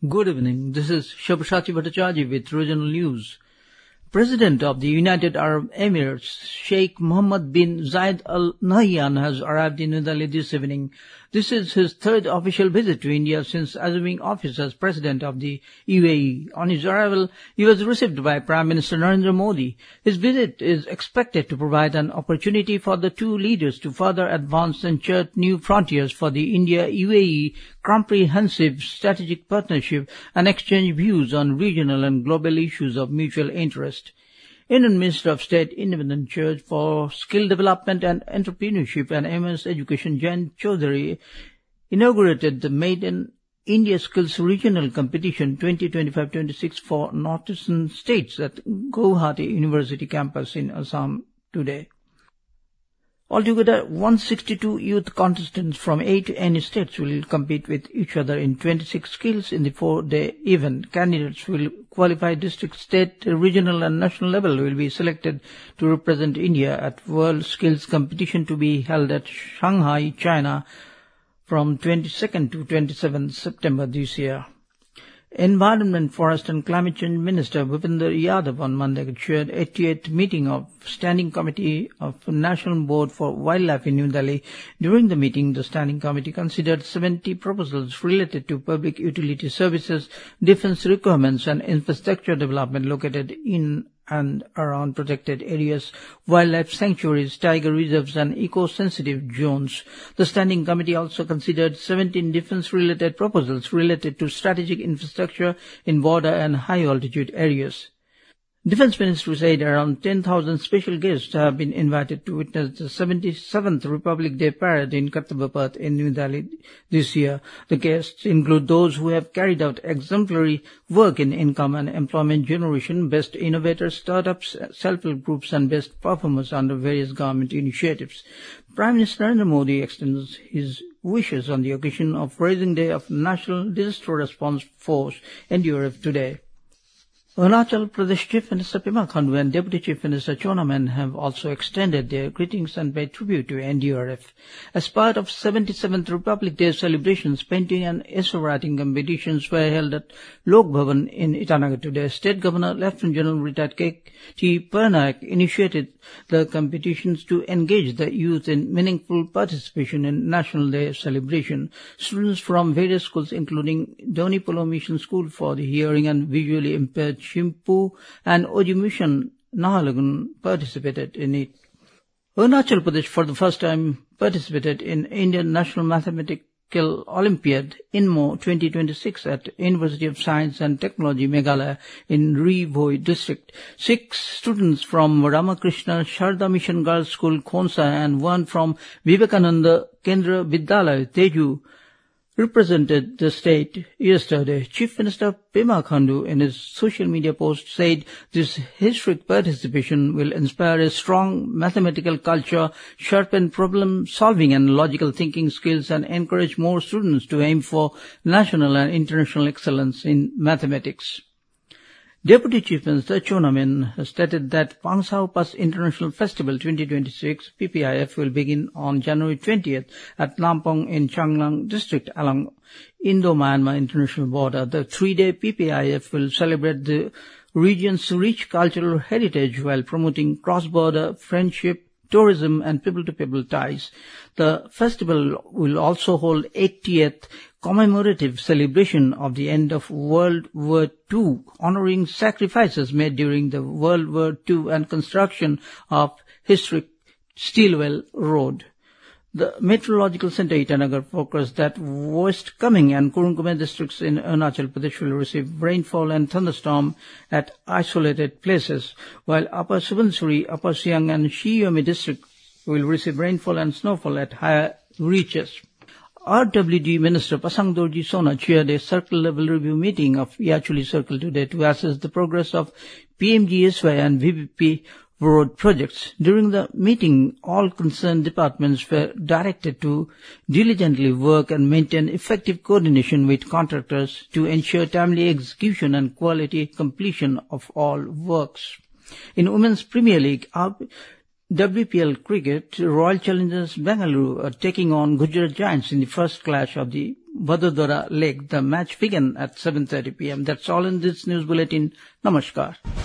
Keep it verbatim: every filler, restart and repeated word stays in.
Good evening. This is Shabashati Bhattacharya with regional news. President of the United Arab Emirates, Sheikh Mohammed bin Zayed Al Nahyan, has arrived in New Delhi this evening. This is his third official visit to India since assuming office as President of the U A E. On his arrival, he was received by Prime Minister Narendra Modi. His visit is expected to provide an opportunity for the two leaders to further advance and chart new frontiers for the India-U A E comprehensive strategic partnership and exchange views on regional and global issues of mutual interest. Indian Minister of State, Independent Church for Skill Development and Entrepreneurship and M S Education, Jayant Chaudhary, inaugurated the maiden India Skills Regional Competition twenty twenty-five twenty-six for Northeastern States at Guwahati University campus in Assam today. Altogether, one hundred sixty-two youth contestants from eight N states will compete with each other in twenty-six skills in the four-day event. Candidates will qualify district, state, regional and national level will be selected to represent India at World Skills Competition to be held at Shanghai, China from twenty-second to twenty-seventh September this year. Environment, Forest and Climate Change Minister Bhupender Yadav on Monday chaired eighty-eighth meeting of Standing Committee of National Board for Wildlife in New Delhi. During the meeting, the Standing Committee considered seventy proposals related to public utility services, defence requirements and infrastructure development located in and around protected areas, wildlife sanctuaries, tiger reserves and eco-sensitive zones. The Standing Committee also considered seventeen defence-related proposals related to strategic infrastructure in border and high-altitude areas. Defence Ministry said around ten thousand special guests have been invited to witness the seventy-seventh Republic Day Parade in Kartavya Path in New Delhi this year. The guests include those who have carried out exemplary work in income and employment generation, best innovators, startups, self-help groups and best performers under various government initiatives. Prime Minister Narendra Modi extends his wishes on the occasion of Raising Day of National Disaster Response Force N D R F today. Arunachal Pradesh Chief Minister Pema Khandu and Deputy Chief Minister Chona Men have also extended their greetings and paid tribute to N D R F. As part of seventy-seventh Republic Day celebrations, painting and essay writing competitions were held at Lok Bhavan in Itanagar today. State Governor Lieutenant General retired K T Parnaik initiated the competitions to engage the youth in meaningful participation in National Day celebration. Students from various schools including Doni Polo Mission School for the Hearing and Visually Impaired Shimpu and Oji Mission Nahalagun participated in it. Arunachal Pradesh for the first time participated in Indian National Mathematical Olympiad I N M O twenty twenty-six at University of Science and Technology Meghalaya in Ri-Bhoi district. Six students from Ramakrishna Sharda Mission Girls School Khonsa and one from Vivekananda Kendra Vidyalaya Teju represented the state yesterday. Chief Minister Pema Khandu in his social media post said this historic participation will inspire a strong mathematical culture, sharpen problem-solving and logical thinking skills and encourage more students to aim for national and international excellence in mathematics. Deputy Chief Minister Chona Men has stated that Pangsao Pass International Festival twenty twenty-six P P I F will begin on January twentieth at Lampong in Changlang district along Indo-Myanmar international border. The three-day P P I F will celebrate the region's rich cultural heritage while promoting cross-border friendship, tourism and people-to-people ties. The festival will also hold eightieth commemorative celebration of the end of World War Two, honoring sacrifices made during the World War Two and construction of historic Steelwell Road. The Meteorological Center Itanagar forecast that West Kameng and Kurungkume districts in Arunachal Pradesh will receive rainfall and thunderstorm at isolated places, while Upper Subansuri, Upper Siang and Shiyome districts will receive rainfall and snowfall at higher reaches. R W D Minister Pasang Dorji Sona chaired a circle-level review meeting of Yachuli Circle today to assess the progress of P M G S Y and V B P road projects. During the meeting, all concerned departments were directed to diligently work and maintain effective coordination with contractors to ensure timely execution and quality completion of all works. In Women's Premier League, W P L cricket, Royal Challengers Bengaluru are taking on Gujarat Giants in the first clash of the Vadodara Lake. The match began at seven thirty p m That's all in this news bulletin. Namaskar.